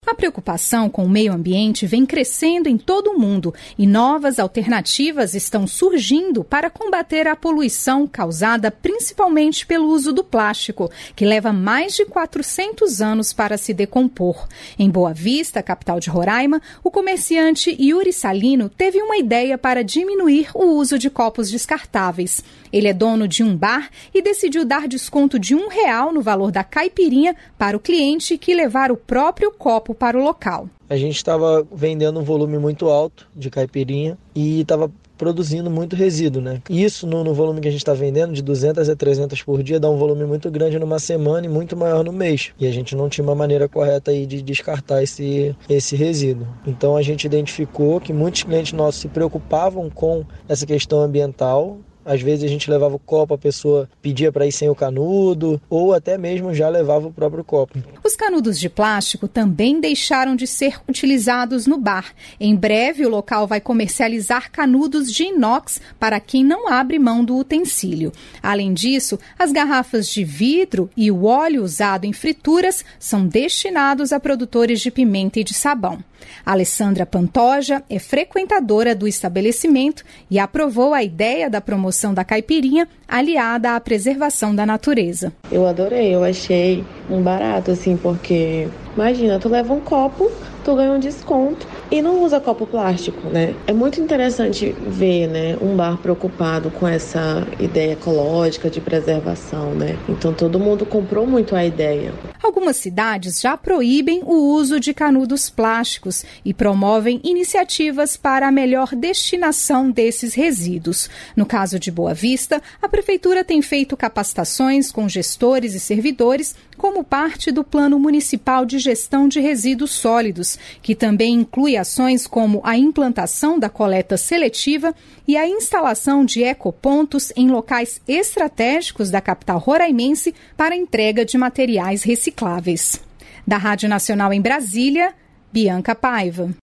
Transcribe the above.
A preocupação com o meio ambiente vem crescendo em todo o mundo e novas alternativas estão surgindo para combater a poluição causada principalmente pelo uso do plástico, que leva mais de 400 anos para se decompor. Em Boa Vista, capital de Roraima, o comerciante Yuri Salino teve uma ideia para diminuir o uso de copos descartáveis. Ele é dono de um bar e decidiu dar desconto de R$1 no valor da caipirinha para o cliente que levar o próprio copo para o local. A gente estava vendendo um volume muito alto de caipirinha e estava produzindo muito resíduo, né? Isso no volume que a gente está vendendo, de 200 a 300 por dia, dá um volume muito grande numa semana e muito maior no mês. E a gente não tinha uma maneira correta aí de descartar esse resíduo. Então a gente identificou que muitos clientes nossos se preocupavam com essa questão ambiental. Às vezes a gente levava o copo, a pessoa pedia para ir sem o canudo ou até mesmo já levava o próprio copo. Os canudos de plástico também deixaram de ser utilizados no bar. Em breve, o local vai comercializar canudos de inox para quem não abre mão do utensílio. Além disso, as garrafas de vidro e o óleo usado em frituras são destinados a produtores de pimenta e de sabão. A Alessandra Pantoja é frequentadora do estabelecimento e aprovou a ideia da promoção da caipirinha aliada à preservação da natureza. Eu adorei, eu achei um barato, assim, porque imagina, tu leva um copo, tu ganha um desconto e não usa copo plástico, né? É muito interessante ver, né, um bar preocupado com essa ideia ecológica de preservação, né? Então todo mundo comprou muito a ideia. Algumas cidades já proíbem o uso de canudos plásticos e promovem iniciativas para a melhor destinação desses resíduos. No caso de Boa Vista, a Prefeitura tem feito capacitações com gestores e servidores como parte do Plano Municipal de Gestão de Resíduos Sólidos, que também inclui ações como a implantação da coleta seletiva e a instalação de ecopontos em locais estratégicos da capital roraimense para entrega de materiais recicláveis. Da Rádio Nacional em Brasília, Bianca Paiva.